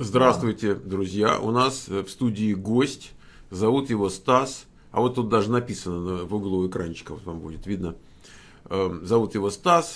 Здравствуйте, друзья. У нас в студии гость. Зовут его Стас. А вот тут даже написано в углу экранчика, вот вам будет видно. Зовут его Стас.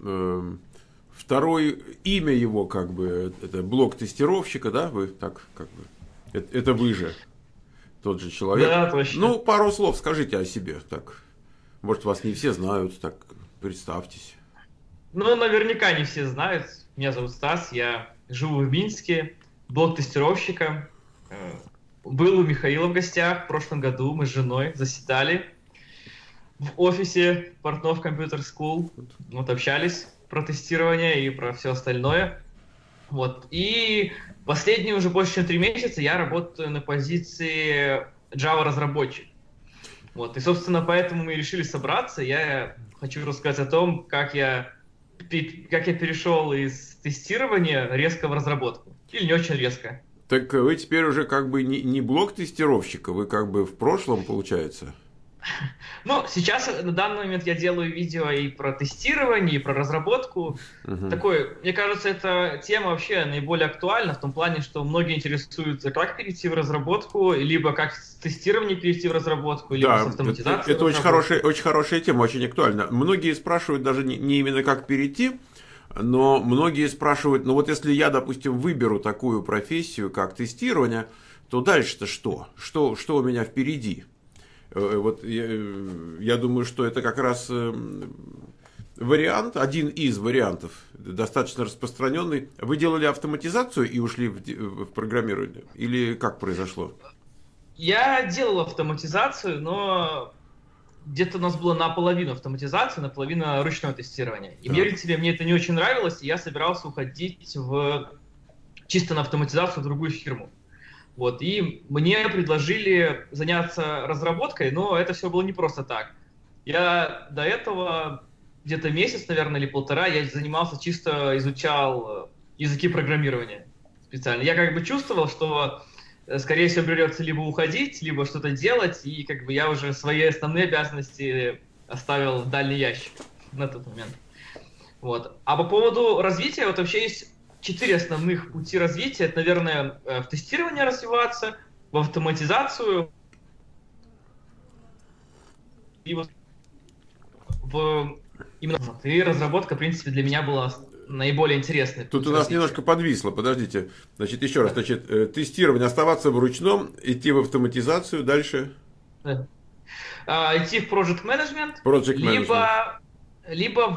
Второе имя его, как бы, это блог тестировщика, да? Вы так, как бы. Это вы же тот же человек. Да, точно. Ну, пару слов скажите о себе. Так. Может, вас не все знают, так представьтесь. Ну, наверняка не все знают. Меня зовут Стас, я живу в Минске, блог тестировщика. Был у Михаила в гостях в прошлом году, мы с женой заседали в офисе Портнов Computer School, вот общались про тестирование и про все остальное. Вот. И последние уже больше чем 3 месяца я работаю на позиции Java разработчик. Вот. И, собственно, поэтому мы решили собраться. Я хочу рассказать о том, как я перешел из тестирования резко в разработку. Или не очень резко. Так вы теперь уже как бы не блог тестировщика, вы как бы в прошлом, получается. Ну, сейчас, на данный момент, я делаю видео и про тестирование, и про разработку. Такой, мне кажется, эта тема вообще наиболее актуальна в том плане, что многие интересуются, как перейти в разработку, либо как с тестирования перейти в разработку, либо с автоматизацией. Это очень хорошая тема, очень актуальна. Многие спрашивают даже не именно как перейти, но многие спрашивают, ну вот если я, допустим, выберу такую профессию, как тестирование, то дальше-то что? Что у меня впереди? Вот я думаю, что это как раз вариант, один из вариантов, достаточно распространенный. Вы делали автоматизацию и ушли в программирование? Или как произошло? Я делал автоматизацию, но где-то у нас было наполовину автоматизации, наполовину ручное тестирование. И верите ли, мне это не очень нравилось, и я собирался уходить чисто на автоматизацию в другую фирму. Вот, и мне предложили заняться разработкой, но это все было не просто так. Я до этого где-то месяц, наверное, или полтора, я занимался, чисто изучал языки программирования специально. Я как бы чувствовал, что, скорее всего, придется либо уходить, либо что-то делать, и как бы я уже свои основные обязанности оставил в дальний ящик на тот момент. Вот. А по поводу развития, вот вообще есть 4 основных пути развития. Это, наверное, в тестировании развиваться, в автоматизацию и и разработка, в принципе, для меня была наиболее интересной. Тут у нас немножко подвисло, подождите. Значит, еще раз, тестирование, оставаться в ручном, идти в автоматизацию, дальше? Идти в Project Management, либо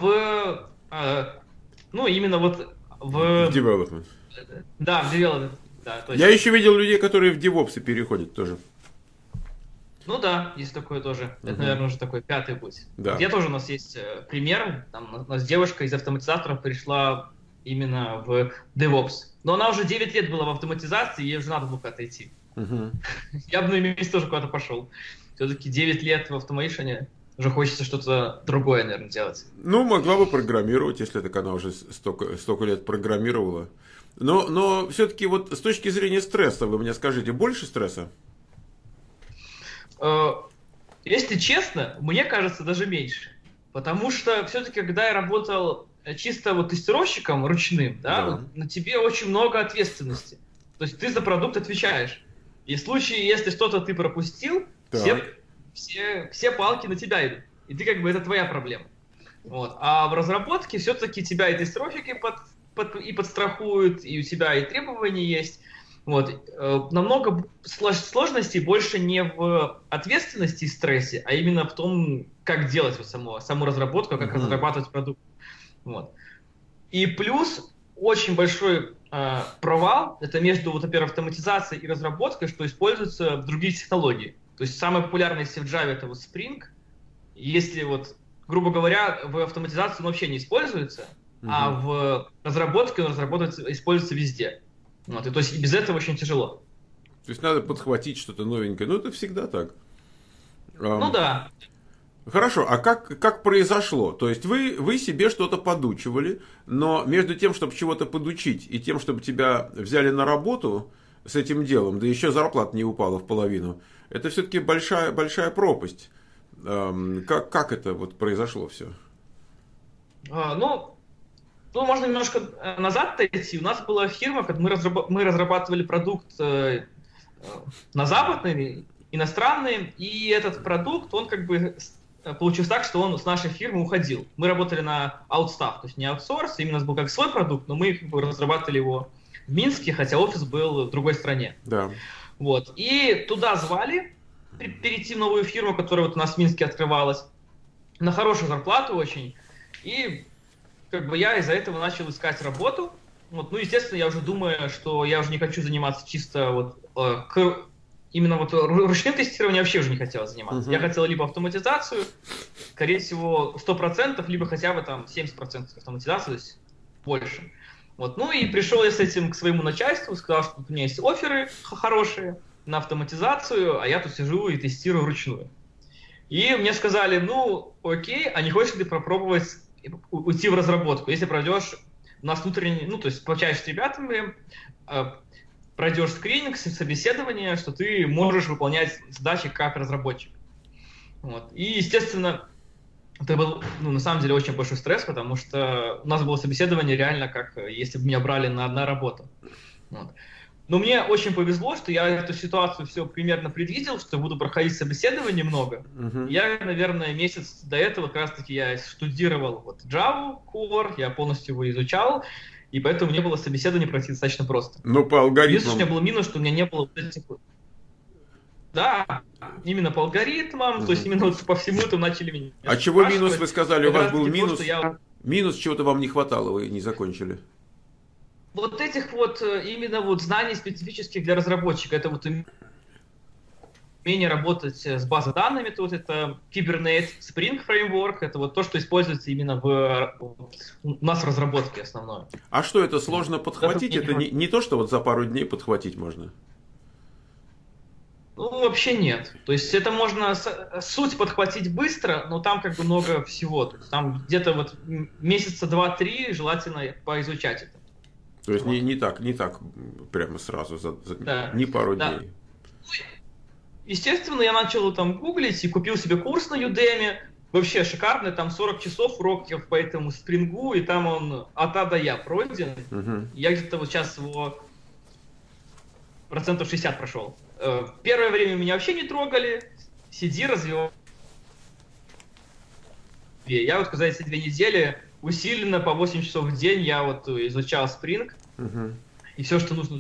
именно вот в development. Да, в development. Да, точно. Я еще видел людей, которые в DevOps переходят тоже. Ну да, есть такое тоже. Это, наверное, уже такой 5-й путь. Да. Где тоже у нас есть пример. Там у нас девушка из автоматизаторов пришла именно в DevOps. Но она уже 9 лет была в автоматизации, ей уже надо было куда-то идти. Я бы на ее месте тоже куда-то пошел. Все-таки 9 лет в автомейшене, уже хочется что-то другое, наверное, делать. Ну, могла бы программировать, если так она уже столько лет программировала. Но все-таки вот с точки зрения стресса, вы мне скажите, больше стресса? Если честно, мне кажется, даже меньше. Потому что все-таки, когда я работал чисто вот тестировщиком ручным, да. На тебе очень много ответственности. То есть ты за продукт отвечаешь. И в случае, если что-то ты пропустил, все палки на тебя идут. И ты как бы, это твоя проблема. Вот. А в разработке все-таки тебя и тестировщики подстрахуют, и у тебя и требования есть. Вот. Намного сложностей больше не в ответственности и стрессе, а именно в том, как делать вот саму разработку, как разрабатывать продукт. Вот. И плюс очень большой провал, это между, вот, например, автоматизацией и разработкой, что используются другие технологии. То есть самое популярное, если в Java, это вот Spring. Если вот, грубо говоря, в автоматизации он вообще не используется, а в разработке он используется везде. Вот, и то есть без этого очень тяжело. То есть надо подхватить что-то новенькое. Ну, это всегда так. Ну да. Хорошо, а как произошло? То есть вы себе что-то подучивали, но между тем, чтобы чего-то подучить, и тем, чтобы тебя взяли на работу с этим делом, да еще зарплата не упала в половину, это все-таки большая пропасть. Как это вот произошло все? Ну, Ну, можно немножко назад идти. У нас была фирма, мы разрабатывали продукт на западный, иностранный, и этот продукт, он как бы получился так, что он с нашей фирмы уходил. Мы работали на аутстаф, то есть не аутсорс, именно у нас был как свой продукт, но мы как бы разрабатывали его в Минске, хотя офис был в другой стране. Да. Вот. И туда звали перейти в новую фирму, которая вот у нас в Минске открывалась, на хорошую зарплату очень. И как бы я из-за этого начал искать работу. Вот. Ну, естественно, я уже думаю, что я уже не хочу заниматься чисто вот именно вот ручным тестированием вообще уже не хотел заниматься. Я хотел либо автоматизацию, скорее всего, 100%, либо хотя бы там 70% автоматизации, то есть больше. Вот. Ну и пришел я с этим к своему начальству, сказал, что у меня есть офферы хорошие на автоматизацию, а я тут сижу и тестирую вручную. И мне сказали, ну окей, а не хочешь ли ты попробовать уйти в разработку? Если пройдешь у нас внутренний, ну то есть пообщаешься с ребятами, пройдешь скрининг, собеседование, что ты можешь выполнять задачи как разработчик. Вот. И, естественно, это был, ну, на самом деле, очень большой стресс, потому что у нас было собеседование реально как если бы меня брали на работу. Вот. Но мне очень повезло, что я эту ситуацию все примерно предвидел, что буду проходить собеседование много. Я, наверное, месяц до этого как раз-таки я штудировал вот Java Core, я полностью его изучал, и поэтому мне было собеседование пройти достаточно просто. Но по алгоритмам... Единственное, у меня был минус, что у меня не было вот этих... Да, именно по алгоритмам, то есть именно вот по всему там начали меня А чего минус, вы сказали, у вас был минус? То, Минус чего-то вам не хватало, вы не закончили. Вот этих вот именно вот знаний специфических для разработчика, это вот умение работать с базой данными, то вот это Kubernetes, Spring Framework, это вот то, что используется именно у нас в разработке основное. А что, это сложно подхватить? Это не то, что вот за пару дней подхватить можно? Ну, вообще нет. То есть это можно суть подхватить быстро, но там как бы много всего. То есть там где-то вот месяца 2-3 желательно поизучать это. То есть вот. не так прямо сразу, да. Не пару дней. Естественно, я начал там гуглить и купил себе курс на Udemy. Вообще шикарный, там 40 часов уроков по этому спрингу, и там он от А до Я пройден. Я где-то вот сейчас его 60% прошел. Первое время меня вообще не трогали. Сиди, развивай. Я вот за эти 2 недели усиленно по 8 часов в день я вот изучал Spring и все, что нужно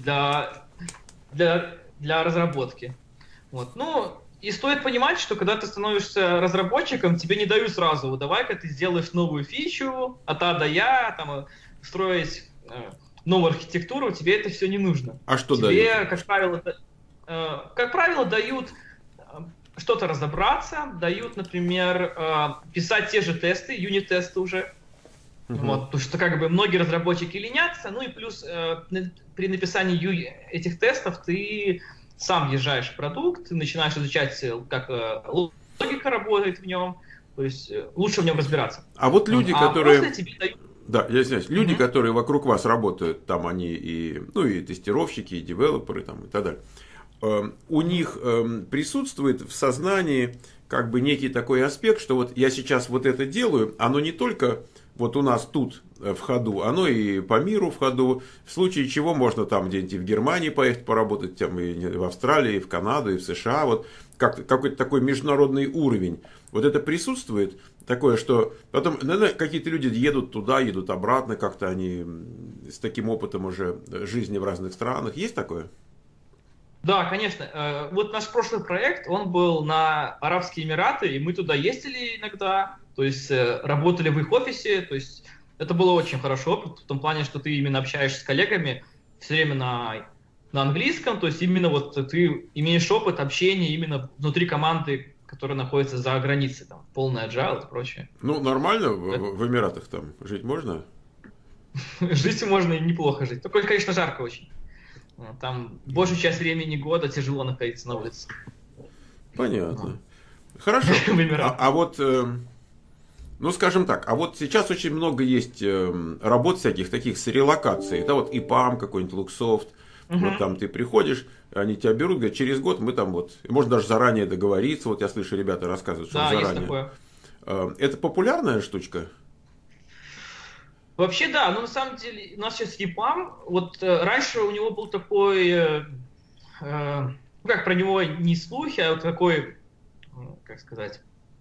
для разработки. Вот. Ну, и стоит понимать, что когда ты становишься разработчиком, тебе не дают сразу, вот давай-ка ты сделаешь новую фичу, от А до Я, там, строить новую архитектуру, тебе это все не нужно. А что тебе, дают? Как правило, дают что-то разобраться, дают, например, писать те же тесты, юнит-тесты уже. Вот, потому что как бы многие разработчики ленятся, ну и плюс при написании этих тестов ты сам въезжаешь в продукт, начинаешь изучать, как логика работает в нем, то есть лучше в нем разбираться. А вот люди, которые... Тебе дают... Да, я извиняюсь. Люди, которые вокруг вас работают, там они и тестировщики, и девелоперы, там, и так далее. У них присутствует в сознании как бы некий такой аспект, что вот я сейчас вот это делаю, оно не только вот у нас тут в ходу, оно и по миру в ходу, в случае чего можно там где-нибудь и в Германии поехать поработать, там, и в Австралии, и в Канаду, и в США, вот какой-то такой международный уровень. Вот это присутствует, такое, что потом, наверное, какие-то люди едут туда, едут обратно, как-то они с таким опытом уже жизни в разных странах. Есть такое? Да, конечно. Вот наш прошлый проект, он был на Арабские Эмираты, и мы туда ездили иногда, то есть работали в их офисе, то есть это было очень хороший опыт, в том плане, что ты именно общаешься с коллегами все время на английском, то есть именно вот ты имеешь опыт общения именно внутри команды, которая находится за границей, там, полный agile и прочее. Ну, нормально в Эмиратах там жить можно? Жить можно и неплохо жить, только, конечно, жарко очень. Там большую часть времени года тяжело находиться на улице. Понятно. Хорошо. А вот, ну скажем так, а вот сейчас очень много есть работ всяких таких с релокацией. Да, вот EPAM какой-нибудь, Luxoft. Вот там ты приходишь, они тебя берут, говорят, через год мы там вот, можно даже заранее договориться. Вот я слышу, ребята рассказывают, что да, заранее. Есть такое. Это популярная штучка? Вообще, да, но на самом деле у нас сейчас EPAM, вот раньше у него был такой, ну как про него не слухи, а вот такой, как сказать,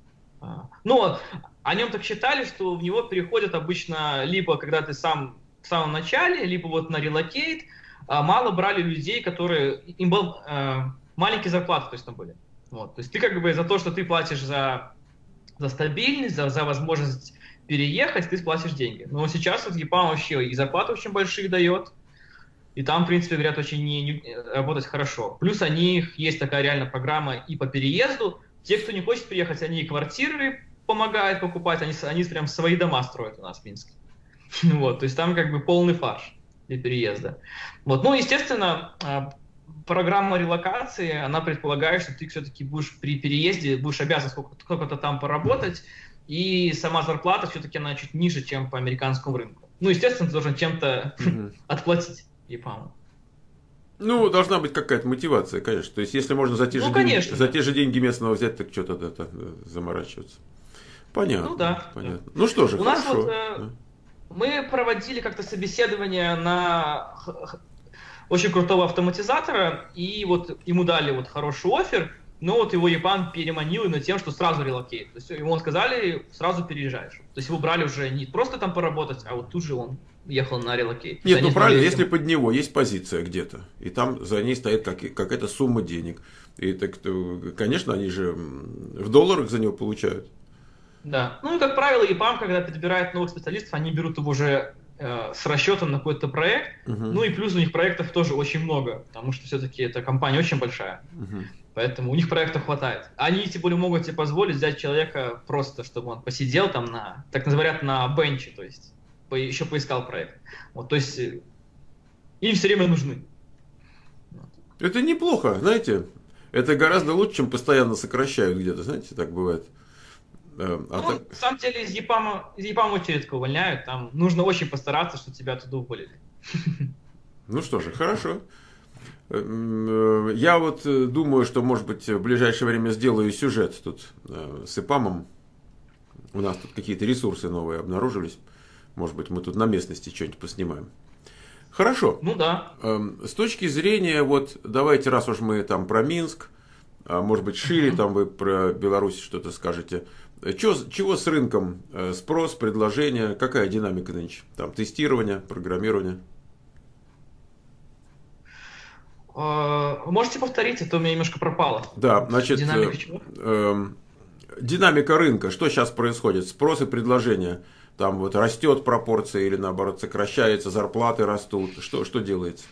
ну, о нем так считали, что в него переходят обычно либо когда ты сам в самом начале, либо вот на релокейт, мало брали людей, которые, им был маленькие зарплаты точно были. Вот. То есть ты как бы за то, что ты платишь за стабильность, за возможность переехать, ты платишь деньги. Но сейчас вот EPAM вообще и зарплаты очень большие дает, и там, в принципе, говорят, очень работать хорошо. Плюс у них есть такая реально программа и по переезду. Те, кто не хочет приехать, они и квартиры помогают покупать, они прям свои дома строят у нас в Минске. Вот, то есть там как бы полный фарш для переезда. Вот, ну, естественно, программа релокации, она предполагает, что ты все-таки будешь при переезде, будешь обязан сколько-то там поработать, и сама зарплата все-таки она чуть ниже, чем по американскому рынку. Ну, естественно, ты должен чем-то отплатить EPAM. Ну, должна быть какая-то мотивация, конечно. То есть, если можно за те же деньги местного взять, так что-то это заморачиваться. Понятно. Ну да. Понятно. Да. Ну что же, у хорошо. Нас вот, мы проводили как-то собеседование на очень крутого автоматизатора, и вот ему дали вот хороший оффер, но вот его EPAM переманил на тем, что сразу релокейт. То есть ему сказали, сразу переезжаешь. То есть его брали уже не просто там поработать, а вот тут же он ехал на релокейт. Нет, ну правильно, если под него есть позиция где-то, и там за ней стоит какая-то сумма денег, и так, конечно, они же в долларах за него получают. Да. Ну и, как правило, EPAM, когда подбирает новых специалистов, они берут его уже с расчетом на какой-то проект. Ну и плюс у них проектов тоже очень много, потому что все-таки эта компания очень большая. Поэтому у них проектов хватает. Они, тем более, могут себе позволить взять человека просто, чтобы он посидел там на, так говорят, на бенче, то есть еще поискал проект. Вот, то есть им все время нужны. Это неплохо, знаете. Это гораздо лучше, чем постоянно сокращают где-то, знаете, так бывает. На самом деле из EPAM очень редко увольняют, там нужно очень постараться, чтобы тебя оттуда уволили. Ну что же, хорошо. Я вот думаю, что, может быть, в ближайшее время сделаю сюжет тут с EPAM. У нас тут какие-то ресурсы новые обнаружились. Может быть, мы тут на местности что-нибудь поснимаем. Хорошо. Ну да. С точки зрения, вот, давайте, раз уж мы там про Минск, может быть, шире, там вы про Беларусь что-то скажете. Чего с рынком? Спрос, предложение, какая динамика нынче? Там тестирование, программирование? Можете повторить, а то у меня немножко пропало. Да, значит, динамика чего? Динамика рынка, что сейчас происходит? Спрос и предложение. Там вот растет пропорция или наоборот сокращается, зарплаты растут. Что делается?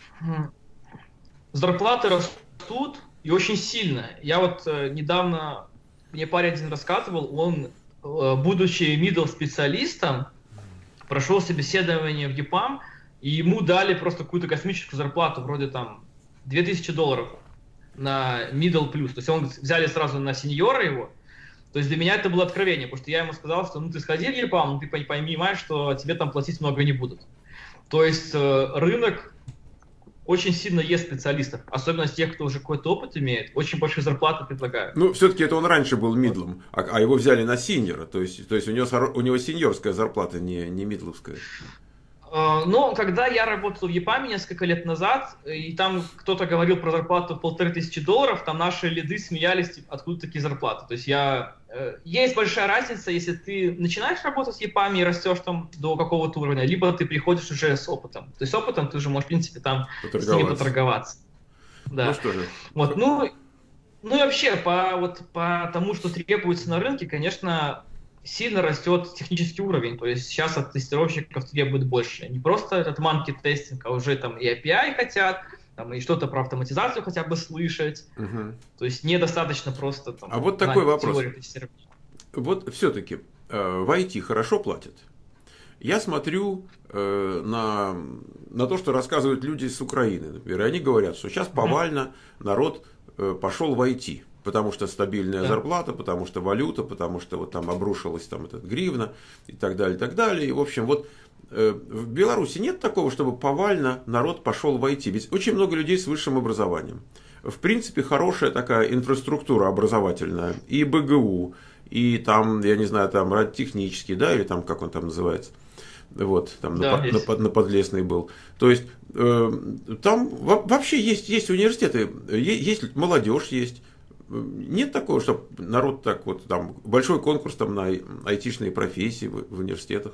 Зарплаты растут и очень сильно. Я вот недавно, мне парень один рассказывал, он, будучи middle специалистом, прошел собеседование в EPAM, и ему дали просто какую-то космическую зарплату, вроде там $2000 на middle плюс. То есть он взяли сразу на сеньора его. То есть для меня это было откровение, потому что я ему сказал, что ну ты сходи в EPAM, но ты понимаешь, что тебе там платить много не будут. То есть рынок очень сильно ест специалистов, особенно тех, кто уже какой-то опыт имеет, очень большие зарплаты предлагают. Ну, все-таки это он раньше был мидлом, а его взяли на синьора, то есть у него сеньорская зарплата, не мидловская. Но когда я работал в EPAM несколько лет назад, и там кто-то говорил про зарплату $1500, там наши лиды смеялись, откуда такие зарплаты. То есть есть большая разница, если ты начинаешь работать в EPAM и растешь там до какого-то уровня, либо ты приходишь уже с опытом. То есть с опытом ты уже можешь, в принципе, там с ними поторговаться. Да. Ну что же. Вот, ну и вообще, по тому, что требуется на рынке, конечно, сильно растет технический уровень. То есть сейчас от тестировщиков требует больше. Не просто этот monkey тестинг, а уже там и API хотят, там, и что-то про автоматизацию хотя бы слышать. То есть недостаточно просто там, а вот такой вопрос. Вот все-таки в IT хорошо платят? Я смотрю на то, что рассказывают люди с Украины, например, и они говорят, что сейчас повально народ пошел в IT. Потому что стабильная зарплата, потому что валюта, потому что вот там обрушилась там эта гривна и так далее, и так далее. И, в общем, вот в Беларуси нет такого, чтобы повально народ пошел в IT. Ведь очень много людей с высшим образованием. В принципе, хорошая такая инфраструктура образовательная. И БГУ, и там, я не знаю, там радиотехнический, да, или там, как он там называется. Вот, там Да, на Подлесной был. То есть, там вообще есть университеты, есть молодежь, есть. Нет такого, чтобы народ так вот, там, большой конкурс там на айтишные профессии в университетах.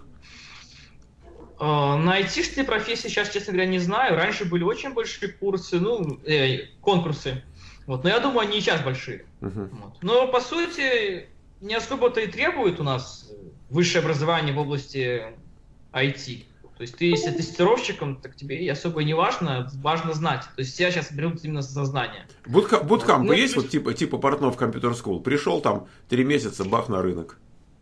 На айтишные профессии сейчас, честно говоря, не знаю. Раньше были очень большие курсы, конкурсы. Вот. Но я думаю, они и сейчас большие. Вот. Но, по сути, не особо-то и требует у нас высшее образование в области IT. То есть ты, если тестировщиком, так тебе и особо не важно, важно знать. То есть тебя сейчас берут именно за знание. Буткампы есть, вот типа Портнов Computer School? Пришел там 3 месяца, бах, на рынок.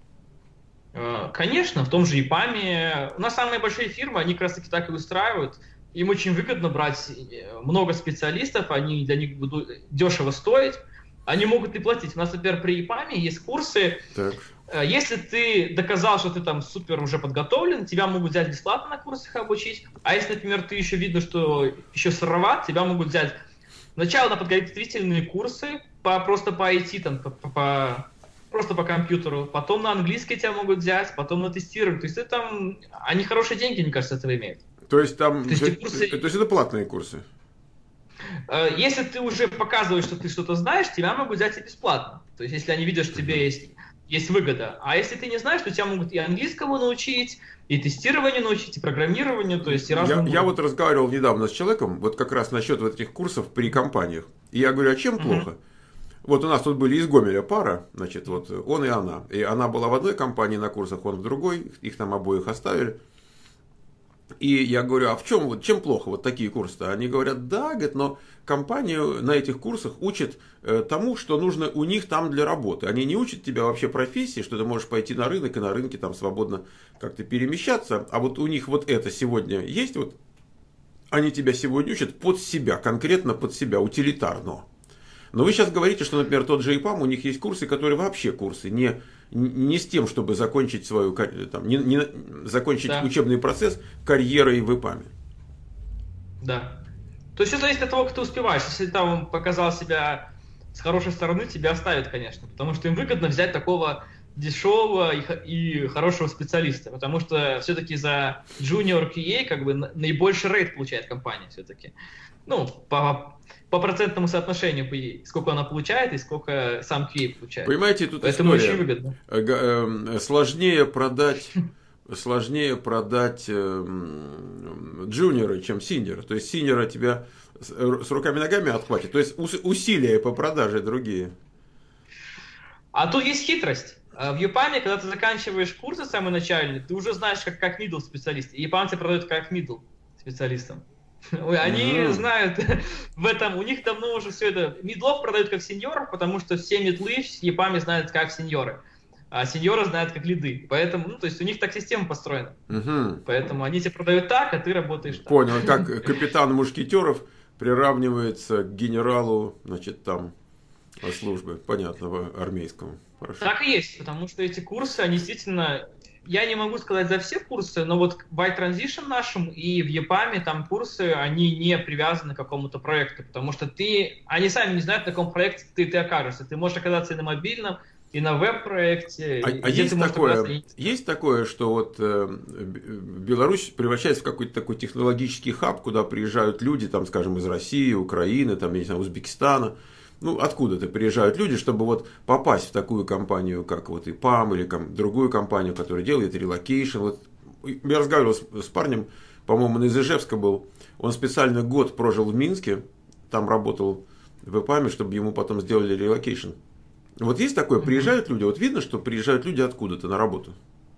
Конечно, в том же ИПАМе. У нас самые большие фирмы, они как раз таки так и устраивают. Им очень выгодно брать много специалистов, они для них будут дешево стоить. Они могут и платить. У нас, например, при ИПАМе есть курсы. Так. Если ты доказал, что ты там супер уже подготовлен, тебя могут взять бесплатно на курсах обучить. А если, например, ты еще видно, что еще сыроват, тебя могут взять сначала на подготовительные курсы просто по IT, там, просто по компьютеру, потом на английский тебя могут взять, потом на тестирование. То есть это там, они хорошие деньги, мне кажется, этого имеют. То есть там, то есть это платные курсы? Если ты уже показываешь, что ты что-то знаешь, тебя могут взять и бесплатно. То есть если они видят, что тебе есть выгода. А если ты не знаешь, то тебя могут и английскому научить, и тестированию научить, и программированию, то есть и разному. Я вот разговаривал недавно с человеком, вот как раз насчет вот этих курсов при компаниях. И я говорю, а чем плохо? Вот у нас тут были из Гомеля пара, значит, вот он и она. И она была в одной компании на курсах, он в другой, их там обоих оставили. И я говорю, а чем плохо вот такие курсы-то? Они говорят, да, говорят, но компанию на этих курсах учат тому, что нужно у них там для работы. Они не учат тебя вообще профессии, что ты можешь пойти на рынок и на рынке там свободно как-то перемещаться. А вот у них вот это сегодня есть, вот они тебя сегодня учат под себя, конкретно под себя, утилитарно. Но вы сейчас говорите, что, например, тот же ИПАМ, у них есть курсы, которые вообще курсы, не с тем, чтобы закончить свою, там, не закончить учебный процесс карьерой в ИПАМе. Да. То есть все зависит от того, как ты успеваешь. Если ты там показал себя с хорошей стороны, тебя оставят, конечно. Потому что им выгодно взять такого дешевого и хорошего специалиста. Потому что все-таки за Junior QA как бы наибольший рейт получает компания все-таки. Ну, по процентному соотношению, сколько она получает и сколько сам QA получает. Понимаете, тут поэтому история. Очень выгодно. Сложнее продать джуниора, чем синьора. То есть синьора тебя с руками-ногами отхватит. То есть усилия по продаже другие. А тут есть хитрость. В ЮПАМе, когда ты заканчиваешь курсы самый начальный, ты уже знаешь, как middle специалист. И японцы продают как middle специалистам. Они знают в этом, у них давно уже все это. Мидлов продают как сеньоров, потому что все мидлы в ЕПАМе знают как сеньоры, а сеньоры знают как лиды. Поэтому, то есть у них так система построена. Поэтому они тебе продают так, а ты работаешь так. Понял, как капитан мушкетеров приравнивается к генералу, значит, там службы, понятного армейскому. Хорошо. Так и есть, потому что эти курсы, они действительно. Я не могу сказать за все курсы, но вот в iTransition нашем и в ЕПАМе там курсы, они не привязаны к какому-то проекту, потому что они сами не знают, на каком проекте ты окажешься. Ты можешь оказаться и на мобильном, и на веб-проекте. Есть такое, что вот Беларусь превращается в какой-то такой технологический хаб, куда приезжают люди, там, скажем, из России, Украины, там, я не знаю, Узбекистана. Ну, откуда-то приезжают люди, чтобы вот попасть в такую компанию, как вот ИПАМ, или другую компанию, которая делает релокейшн. Вот я разговаривал с парнем, по-моему, он из Ижевска был. Он специально год прожил в Минске, там работал в ИПАМе, чтобы ему потом сделали релокейшн. Вот есть такое, приезжают люди, вот видно, что приезжают люди откуда-то на работу.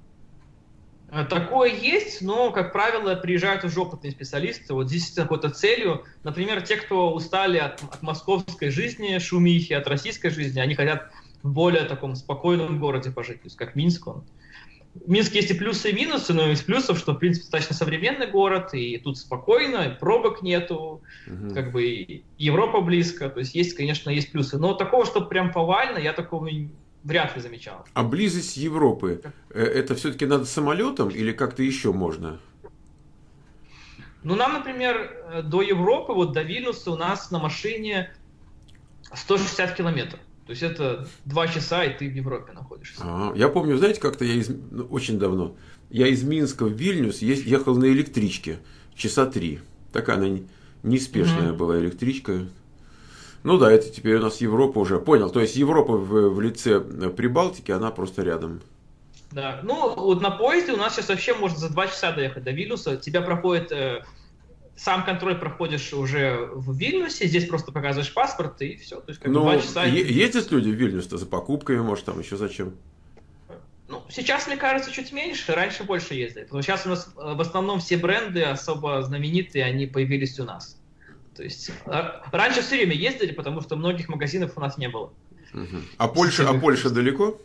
Такое есть, но, как правило, приезжают уже опытные специалисты, вот здесь с какой-то целью. Например, те, кто устали от московской жизни, шумихи, от российской жизни, они хотят в более таком спокойном городе пожить, то есть как Минск. В Минске есть и плюсы, и минусы, но из плюсов, что, в принципе, достаточно современный город, и тут спокойно, и пробок нету, как бы и Европа близко, то есть, конечно, есть плюсы. Но такого, что прям повально, я такого вряд ли замечал. А близость Европы, это все-таки надо самолетом или как-то еще можно? Ну, нам, например, до Европы, вот до Вильнюса у нас на машине 160 километров. То есть это 2 часа, и ты в Европе находишься. Я помню, знаете, как-то я очень давно Я из Минска в Вильнюс ехал на электричке часа 3. Такая она неспешная была электричка. Ну да, это теперь у нас Европа уже. Понял, то есть Европа в лице Прибалтики, она просто рядом. Да, ну вот на поезде у нас сейчас вообще можно за 2 часа доехать до Вильнюса. Тебя проходит, сам контроль проходишь уже в Вильнюсе, здесь просто показываешь паспорт и все. То есть как 2 часа. Ездят люди в Вильнюс-то за покупками, может там еще зачем? Ну, сейчас, мне кажется, чуть меньше, раньше больше ездили. Потому что сейчас у нас в основном все бренды особо знаменитые, они появились у нас. То есть раньше все время ездили, потому что многих магазинов у нас не было. А Польша далеко?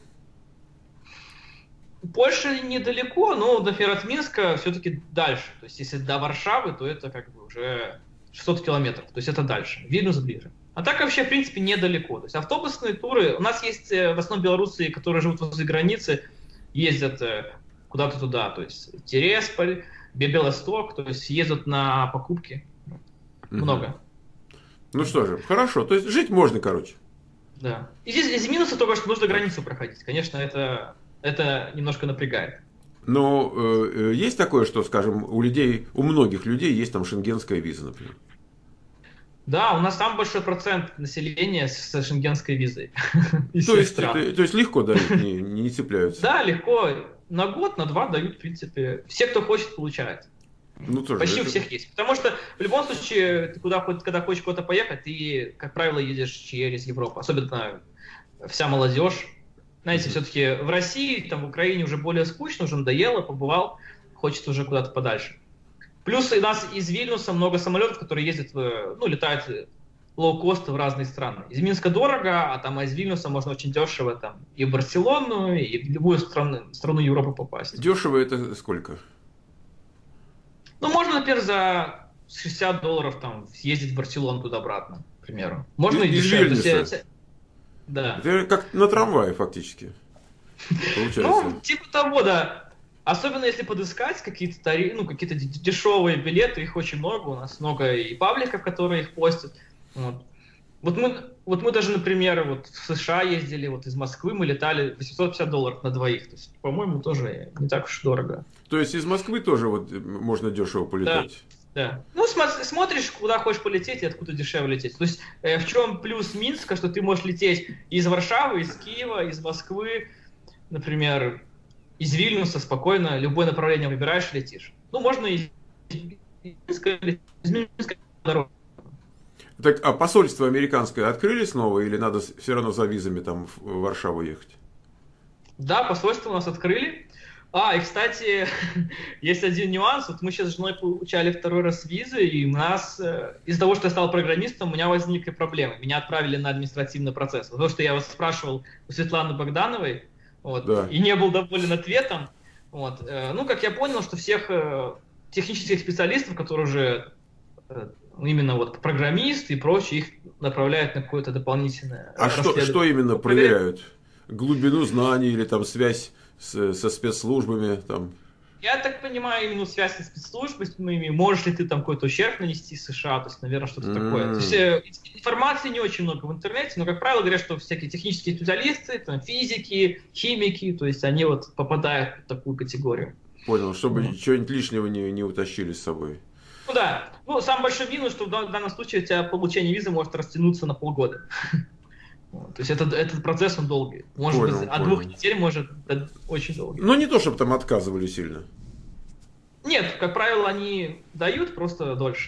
Польша недалеко, но, например, от Минска все-таки дальше. То есть, если до Варшавы, то это как бы уже 600 километров. То есть, это дальше. Вильнюс ближе. А так вообще, в принципе, недалеко. То есть, автобусные туры... У нас есть в основном белорусы, которые живут возле границы, ездят куда-то туда. То есть, Тересполь, Белосток. То есть, ездят на покупки. Много. Ну что же, хорошо. То есть, жить можно, короче. Да. И здесь из минуса только, что нужно границу проходить. Конечно, это немножко напрягает. Но есть такое, что, скажем, у многих людей есть там шенгенская виза, например? Да, у нас самый большой процент населения с шенгенской визой. То есть легко дают, не цепляются? Да, легко. На год, на 2 дают, в принципе. Все, кто хочет, получают. Почти у всех есть. Потому что в любом случае, ты когда хочешь куда-то поехать, ты, как правило, едешь через Европу. Особенно вся молодежь. Знаете, все-таки в России, там, в Украине уже более скучно, уже надоело, побывал, хочется уже куда-то подальше. Плюс у нас из Вильнюса много самолетов, которые ездят, летают лоу-кост в разные страны. Из Минска дорого, а там из Вильнюса можно очень дешево там, и в Барселону, и в любую страну Европы попасть. Дешево это сколько? Ну, можно, например, за $60 там съездить в Барселону туда-обратно, к примеру. Можно и дешевле. Да. Это как на трамвае фактически. Получается. Ну, типа того, да. Особенно если подыскать какие-то дешевые билеты, их очень много. У нас много и пабликов, которые их постят. Вот мы даже, например, в США ездили, из Москвы мы летали $850 на двоих. То есть, по-моему, тоже не так уж дорого. То есть из Москвы тоже можно дешево полетать? Да. Ну, смотришь, куда хочешь полететь и откуда дешевле лететь. То есть, в чем плюс Минска, что ты можешь лететь из Варшавы, из Киева, из Москвы, например, из Вильнюса спокойно, любое направление выбираешь и летишь. Ну, можно из Минска или из Минска дорогу. Так, а посольство американское открыли снова или надо все равно за визами там в Варшаву ехать? Да, посольство у нас открыли. И, кстати, есть один нюанс. Мы сейчас с женой получали 2-й раз визы, и у нас, из-за того, что я стал программистом, у меня возникли проблемы. Меня отправили на административный процесс. То, что я спрашивал у Светланы Богдановой, да. И не был доволен ответом. Как я понял, что всех технических специалистов, которые уже именно программисты и прочее, их направляют на какое-то дополнительное расследование. Что именно проверяют? Глубину знаний или там связь со спецслужбами? Там? Я так понимаю, именно связь со спецслужбами, можешь ли ты там какой-то ущерб нанести США, то есть, наверное, что-то такое. То есть, информации не очень много в интернете, но, как правило, говорят, что всякие технические специалисты, там, физики, химики, то есть они попадают в такую категорию. Понял, чтобы чего-нибудь лишнего не утащили с собой. Ну да. Самый большой минус, что в данном случае у тебя получение визы может растянуться на полгода. То есть этот процесс, он долгий. Может быть, от 2 недель может очень долгий. Но не то, чтобы там отказывали сильно. Нет, как правило, они дают просто дольше.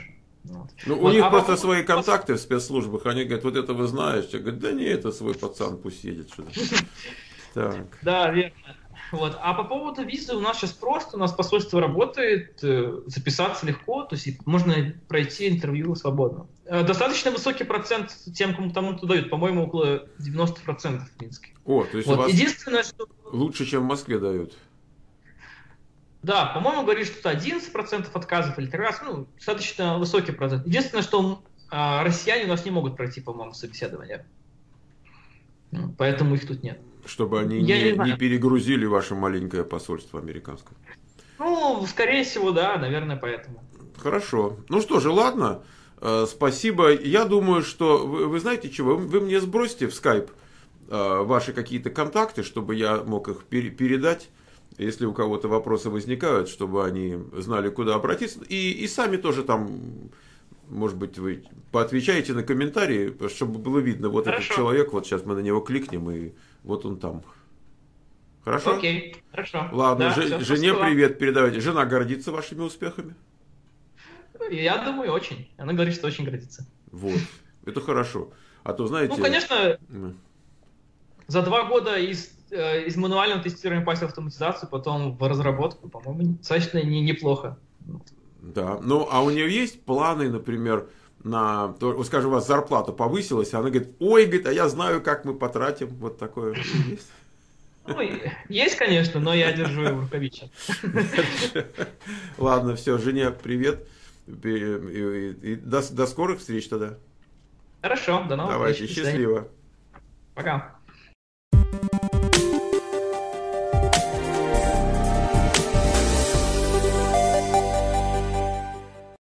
У них просто свои контакты в спецслужбах, они говорят, это вы знаешь. Я говорю, да не, это свой пацан, пусть едет сюда. Так. Да, верно. А по поводу визы у нас сейчас просто, у нас посольство работает, записаться легко, то есть можно пройти интервью свободно. Достаточно высокий процент тем, кому-то дают, по-моему, около 90% в Минске. То есть у вас единственное, что... лучше, чем в Москве дают. Да, по-моему, говорит, что 11% отказов или 3 раза, достаточно высокий процент. Единственное, что россияне у нас не могут пройти, по-моему, собеседование. Поэтому их тут нет. Чтобы они не перегрузили ваше маленькое посольство американское. Скорее всего, да, наверное, поэтому. Хорошо. Ну что же, ладно. Спасибо. Я думаю, что вы знаете чего? Вы мне сбросьте в скайп ваши какие-то контакты, чтобы я мог их передать Если у кого-то вопросы возникают, чтобы они знали, куда обратиться. И сами тоже там, может быть, вы поотвечаете на комментарии, чтобы было видно, вот Хорошо. этот человек, вот сейчас мы на него кликнем, и вот он там. Хорошо? Окей, хорошо. Ладно, Да, все, жене спасибо. привет передавайте. Жена гордится вашими успехами? Я думаю, очень. Она говорит, что очень гордится. Вот, это хорошо. А то, знаете... Ну, конечно, за 2 года из мануального тестирования попасть в автоматизацию, потом в разработку, по-моему, достаточно неплохо. Да, ну, а у нее есть планы, например, на... Вот, скажем, у вас зарплата повысилась, а она говорит, ой, говорит, а я знаю, как мы потратим. Вот такое есть? Ну, есть, конечно, но я держу его в рукавиче. Ладно, все, жене привет. И до скорых встреч тогда. Хорошо, до новых Давайте, встреч. До свидания. счастливо. Пока.